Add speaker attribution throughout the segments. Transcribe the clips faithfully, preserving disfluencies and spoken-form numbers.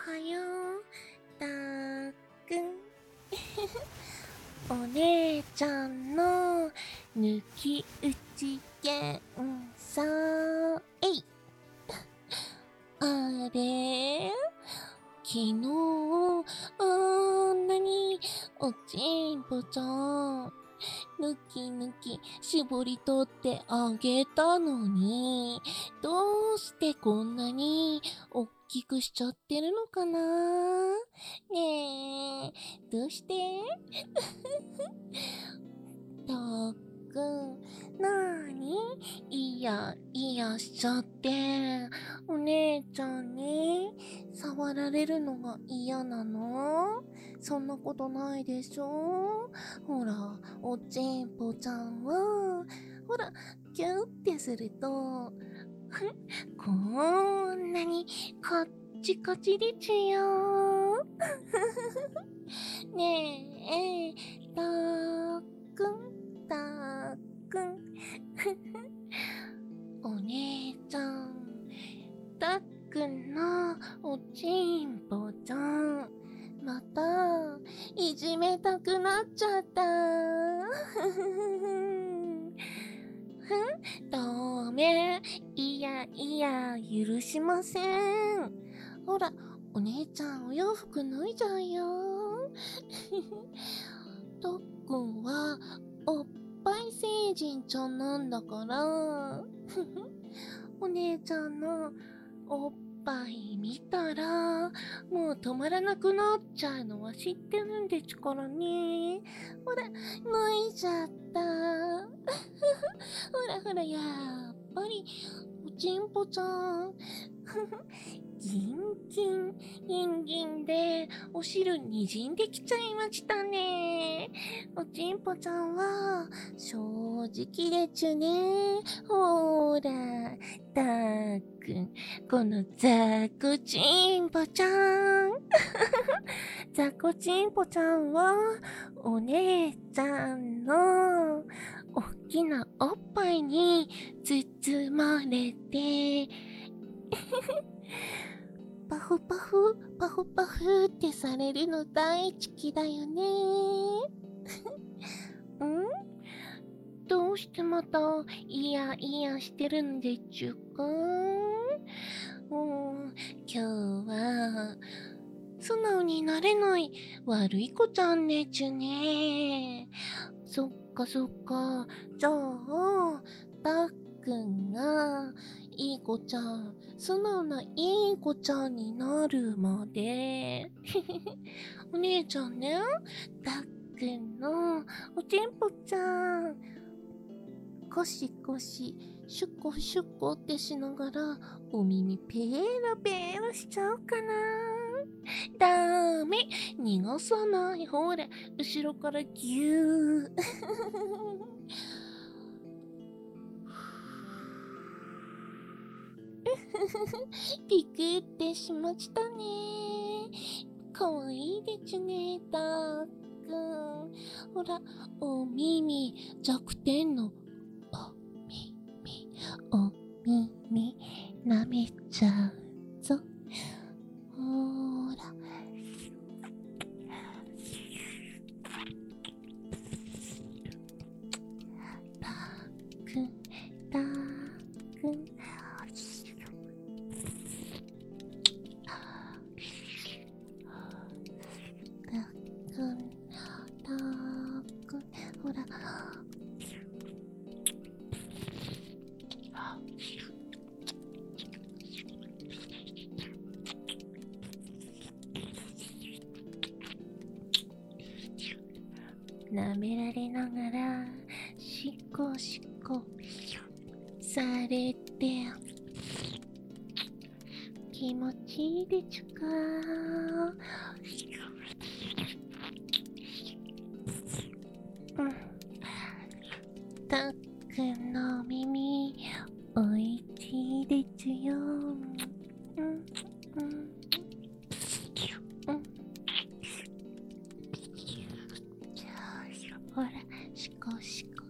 Speaker 1: はよう、たーくん。お姉ちゃんの抜き打ち検査、えい。あれ、昨日、あんなにおちんぽちゃん、ぬきぬき絞り取ってあげたのに、どうしてこんなにおっきくしちゃってるのかな？ねえ、どうして？たーくん、なーに？いやいやしちゃって、お姉ちゃんに触られるのが嫌なの？そんなことないでしょ？ほら、おちんぽちゃんは、ほら、キューってすると、こんなにカッチカチでちゅよ。ねえ、たーくん、たーくん。お姉ちゃん、たっくんのおちんぽちゃん、またいじめたくなっちゃった。ダメ、いやいや許しません。ほら、お姉ちゃんお洋服脱いじゃうよ。たっくんはおっぱい星人ちゃんなんだから。お姉ちゃんのおっぱい見たらもう止まらなくなっちゃうのは知ってるんですからね。ほら、脱いじゃった。ほらほら、やっぱりおちんぽちゃんギンギンギンギンでお汁にじんできちゃいましたね。おちんぽちゃんは正直でちゅね。ほーら、たーくん、このザコチンポちゃん。ザコチンポちゃんはお姉ちゃんのおっきなおっぱいに包まれてパフパフ、パフパフってされるの大好きだよね。ん？どうしてまたイヤイヤしてるんでちゅか？もう、今日は、素直になれない悪い子ちゃんねちゅね。そっかそっか。じゃあ、たっくんが、いい子ちゃん、素直ないい子ちゃんになるまで。お姉ちゃんね、たっくんのおちんぽちゃん、コシコシ、シュコシュコってしながら、お耳ペラペラしちゃおうかな。ダメ、逃がさない。ほら、後ろからギュー。びっくってしましたね。かわいいでちゅね、たーくん。ほら、お耳弱点のお耳、お耳舐めちゃうぞ。ほら。たーくん、たーくん。ほら、舐められながらシコシコされて気持ちいいでちゅか？うん。たっくんの耳おいしいでちゅよ。うんうんうん。ほら、シコシコ。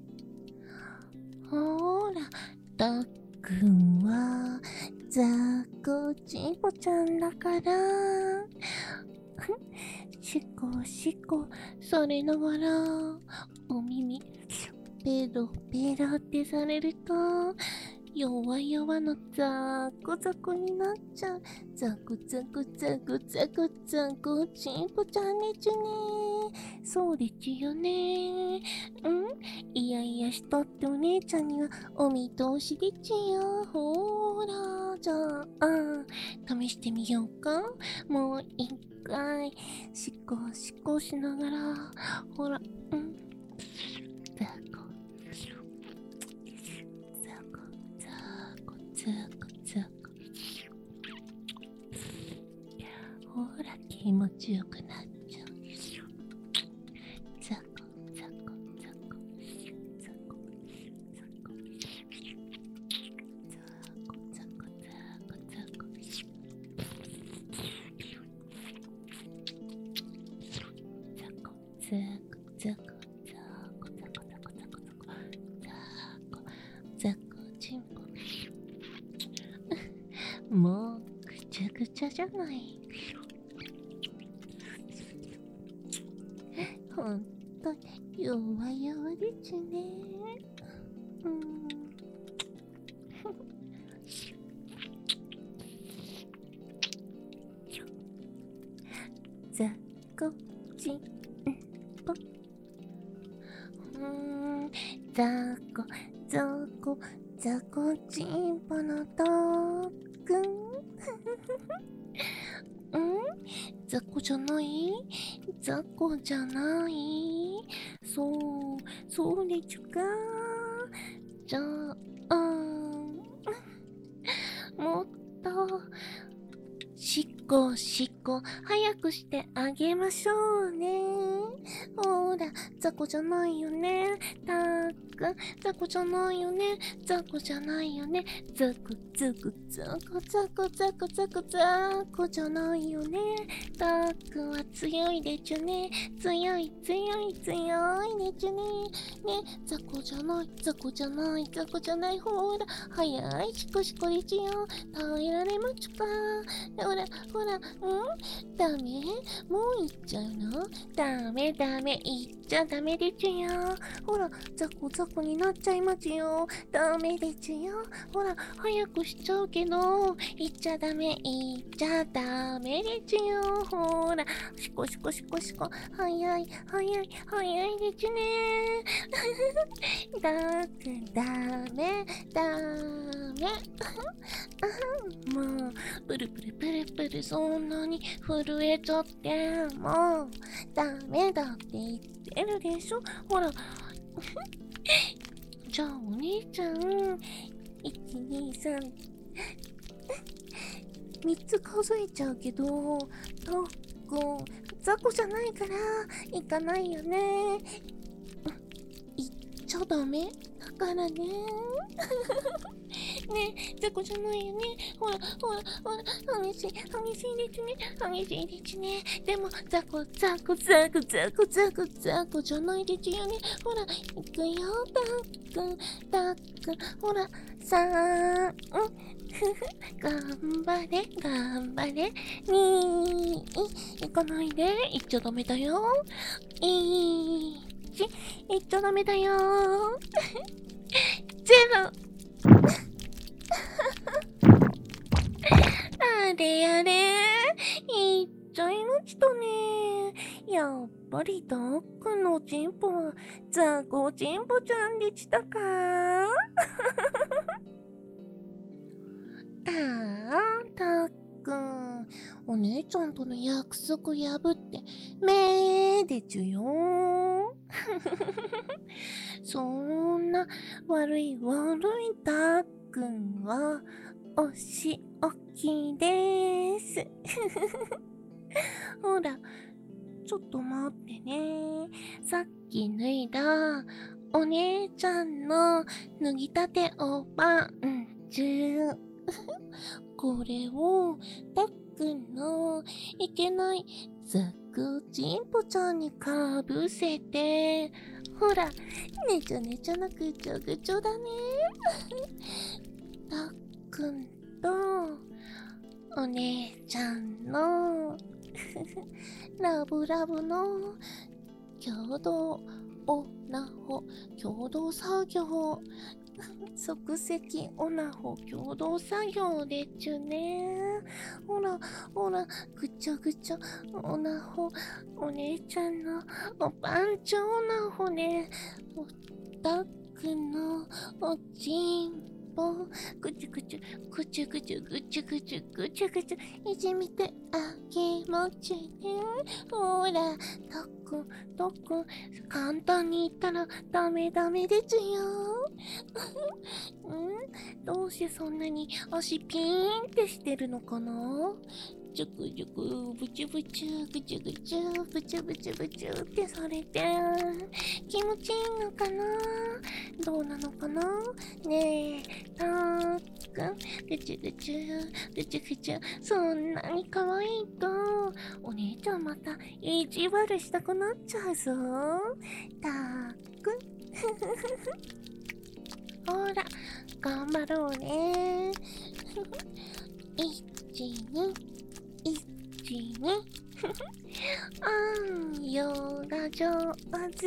Speaker 1: ほーら、たっくんはザこちんぽちゃんだからしこしこされながらお耳ペロペロってされると弱々のザコザコになっちゃう。ザコザコザコザコザコちんぽちゃんでちゅね。そうでちゅよね。うんいやいやしとってお姉ちゃんにはお見通しでちゅよ。ほーら、じゃあ、あ試してみようか。もう一回、しこしこしながら、ほら、うん。ザコ。ザコザコほら気持ちよくなっちゃうザコザコザコザコザコザコザコザコザコザコザコもうぐちゃぐちゃじゃない。ほんと弱々でちゅね。うんザコチンポうんザコザコザコチンポのとくんうんザコじゃないザコじゃないそうそうでちゅかじゃあもっとしっこしっこ早くしてあげましょうね。ほらザコじゃないよねたっくんザコじゃないよねザコじゃないよねザコザコザコザコザコザコザコじゃないよねたっくんは強いでちゅね強い強い強いでちゅねねザコじゃないザコじゃないザコじゃないほら早いシコシコでちゅよ耐えられまちゅかほらほらうんダメもう行っちゃうのダメダメ行っちゃダメでちゅよほらザコザコになっちゃいまちゅよダメでちゅよほら早くしちゃうけど行っちゃダメ行っちゃダメでちゅよほらシコシコシコシコ早い早い早いでちゅねだくダメダメもうプルプルプルプルそんなに震えちゃってもうダメだって言ってるでしょほらじゃあお姉ちゃんいちにさんみっつ数えちゃうけどとっくんザコじゃないから行かないよね行っちゃダメだからねねえ、ザコじゃないよね。ほら、ほら、ほら、激しい、激しいですね。激しいですね。でも、ザコ、ザコ、ザコ、ザコ、ザコ、ザコじゃないですよね。ほら、行くよ、たっくん、たっくん。ほら、さーん、ふふ、頑張れ、頑張れ。にー、行かないで、行っちゃダメだよ。いち、行っちゃダメだよ。ゼロ。あれあれいっちゃいましたね。やっぱりダックのチンポはザコチンポちゃんでしたかああ、たっくん。お姉ちゃんとの約束破ってめーでちゅよそんな悪い悪いたっくんはお仕置きです。ほら、ちょっと待ってね。さっき脱いだお姉ちゃんの脱ぎたておばんちゅう。これをたっくんのいけないザクチンポちゃんにかぶせて、ほら、ねちゃねちゃなぐちょぐちょだね。たっくんとお姉ちゃんのラブラブの共同オナホ共同作業即席オナホ共同作業でちゅね。ほらほら、ぐちゃぐちゃオナホ、お姉ちゃんのおパンチョオナホね。おたくのおちんぽぐちゅぐちゅぐちゅぐちゅぐちゅぐちゅぐちゅぐちゅいじめてあげもちね。ほらたくたく簡単に言ったらダメダメですよ。んどうしてそんなに足ピーンってしてるのかな。ジュクジュクブチュブチュぐちゅぐちゅブチュブチュブチュってされて気持ちいいのかな。どうなのかなねえ、たーくん、ぐちゅぐちゅぐちゅぐちゅ、そんなに可愛いとお姉ちゃんまた意地悪したくなっちゃうぞ。たーくんほら頑張ろうね。いちにいちにあんよが上手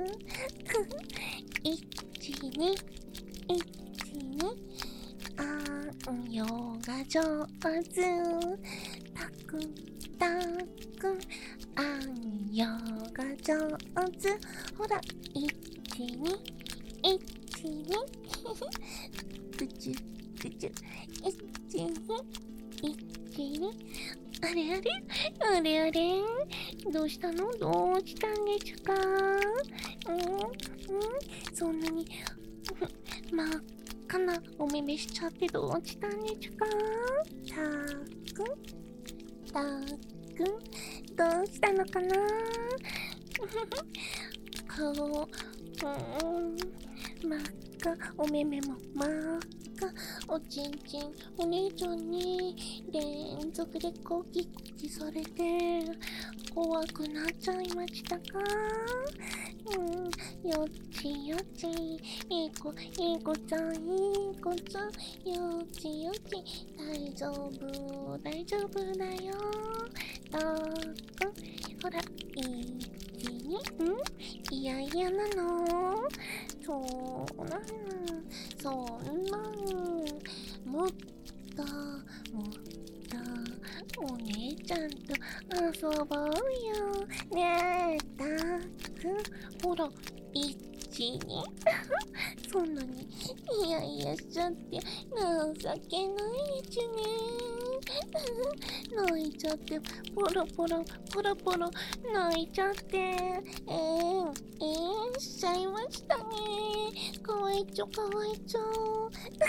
Speaker 1: いちにいちにあんよが上手たくんたくんあんよが上手。ほらいちにいちにぐちゅぐちゅいちにいちにあれあれあれあれどうしたのどうしたんでちゅか。うんうんそんなに真っ赤なお目目しちゃってどうしたんでちゅか。たーくんたーくんどうしたのかな。顔うん真っ赤お目目も真っ赤おちんちんお姉ちゃんに連続でコキコキされて怖くなっちゃいましたか。うんよちよちいい子いい子ちゃんいい子ちゃんよちよち大丈夫大丈夫だよ。たーくんほらいちにんいやいやなのそうなんそんなんもっともっとお姉ちゃんと遊ぼうよねえたくんほらいちにそんなにいやいやしちゃって情けないちゅね。泣いちゃってポロポロポロポロ泣いちゃってえー、えー、しちゃいましたね。かわいちょかわいちょよ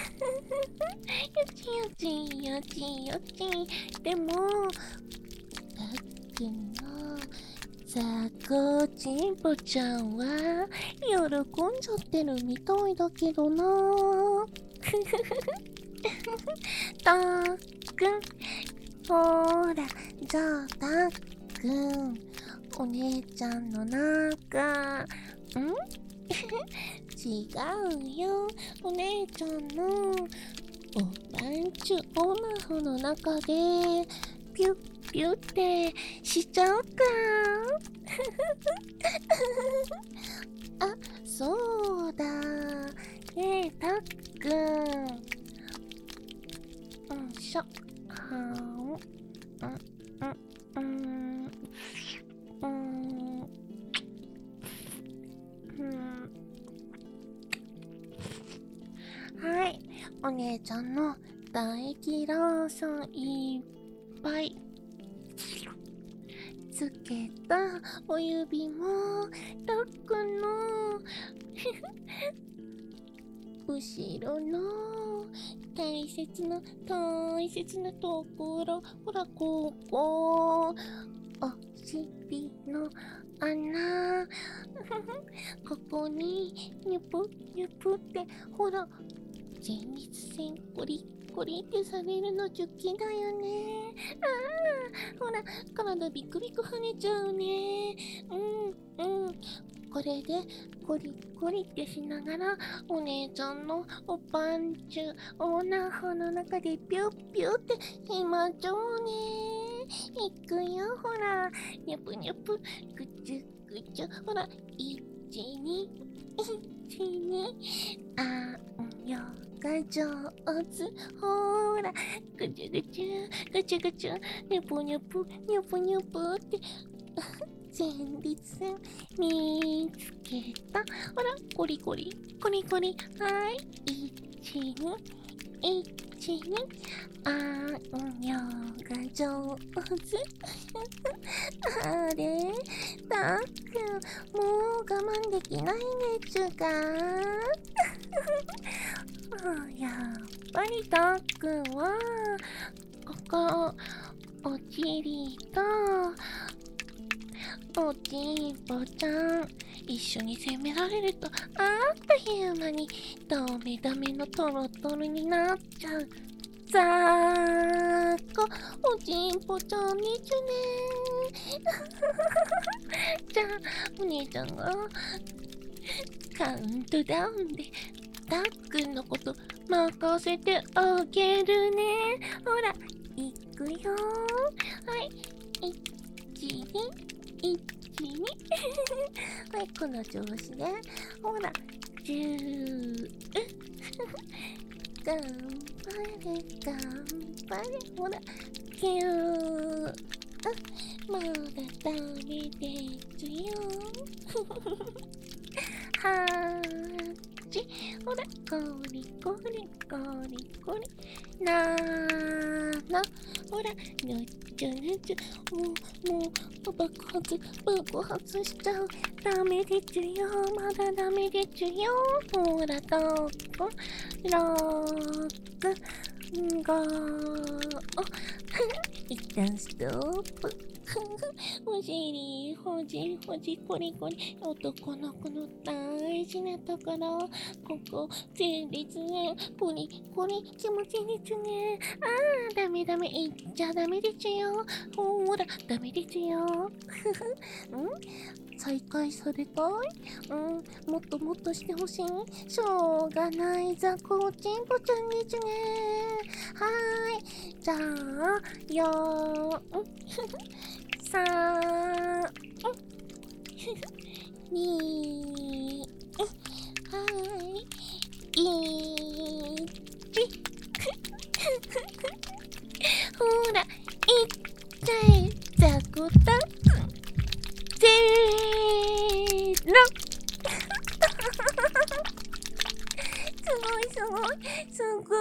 Speaker 1: ちよちよちよちでもたっくんのさこちんぽちゃんは喜んじゃってるみたいだけどな。たっくんほらじゃあたっくんお姉ちゃんの中ん違うよお姉ちゃんのおパンチュオナホの中でピュッピュッってしちゃうか。あそうだねえたっくんうんしょはんうんうんうんうんはいお姉ちゃんの大気ローションいっぱいつけたお指もたっくんの後ろの大切な大切なところほらここお尻の穴ここにニュプニュプってほら前立腺コリコリってされるの好きだよね。ああほら体ビクビク跳ねちゃうね。うんうんこれでコリコリってしながらお姉ちゃんのおパンチュオナホの中でピュッピュッってしまちゃうね。いくよ、ほら。にゃぷにゃぷ、ぐちゅぐちゅ、ほら。いちに、いちに、あんよが上手。ほら。ぐちゅぐちゅ、ぐちゅぐちゅ、にゃぷにゃぷ、にゃぷにゃぷって。前立腺見つけた。ほら、コリコリ、コリコリ。はい。いちに、いちに、あんよが上手。あれたっくん、もう我慢できないねっちゅうか。やっぱりたっくんは、ここ、おちりと、おちんぽちゃん、一緒に攻められると、あっという間に、ダメダメのトロトロになっちゃう。さーこ、おちんぽちゃんにちゅねじゃあ、お姉ちゃんが、カウントダウンで、たっくんのこと任せてあげるね。ほら、いくよ。はい、いちに、いちに。はい、この調子で、ほら、じゅう。頑張れ、頑張れ、ほら、きゅう。まだダメですよ。はち、ほら、こりこり、こりこり。なな、ほら、ぬっちゅぬっちゅ。もう、もう、爆発、爆発しちゃう。ダメですよ。まだダメですよ。ほら、とっこ、ろく、ご、一旦ストップ。お尻、ほじほじ、こりこり。男の子の大事なところ。ここ、前立腺、こりこり、気持ちいいですね。ああ、ダメダメ、言っちゃダメですよ。ほら、ダメですよ。ん再開されたい？うん、もっともっとしてほしい？しょうがないざ、こちんぽちゃんですね。はーい。じゃあ、よーん。さん、に、はい、いち。ほら、いっちゃえ、ざこたん。せーの。すごいすごい、すご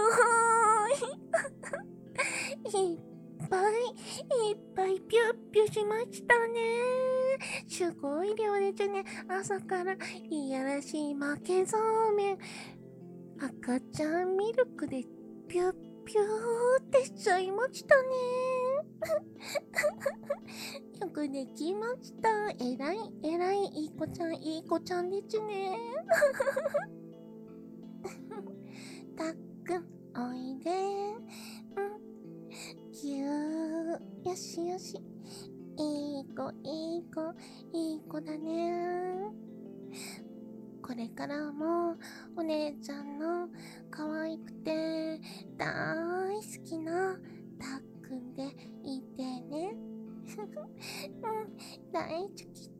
Speaker 1: ーい。いっぱい、いっぱいぴゅっぴゅしましたね。すごい量ですね。朝からいやらしい負けそうめん。赤ちゃんミルクでぴゅっぴゅーってしちゃいましたね。よくできました。えらい、えらい、いい子ちゃん、いい子ちゃんですね。たっくん、おいで。うん。ぎゅー。よしよし。いい子、いい子、いい子だね。これからも、お姉ちゃんの可愛くて、大好きなたっくんでいてね。うん、大好き